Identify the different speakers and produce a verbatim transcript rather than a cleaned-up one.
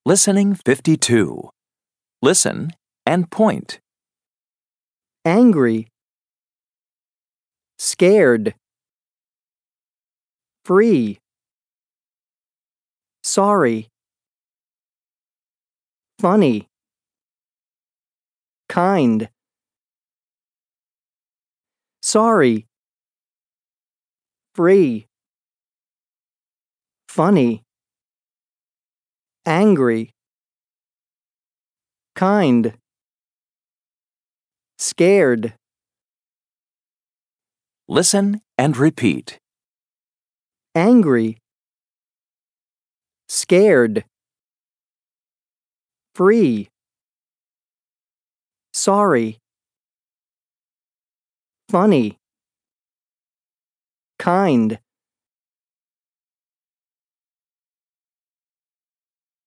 Speaker 1: Listening fifty-two. Listen and point.
Speaker 2: Angry, scared, free, sorry, funny, kind, sorry, free, funny, angry, kind, scared.
Speaker 1: Listen and repeat.
Speaker 2: Angry, scared, free, sorry, funny, kind.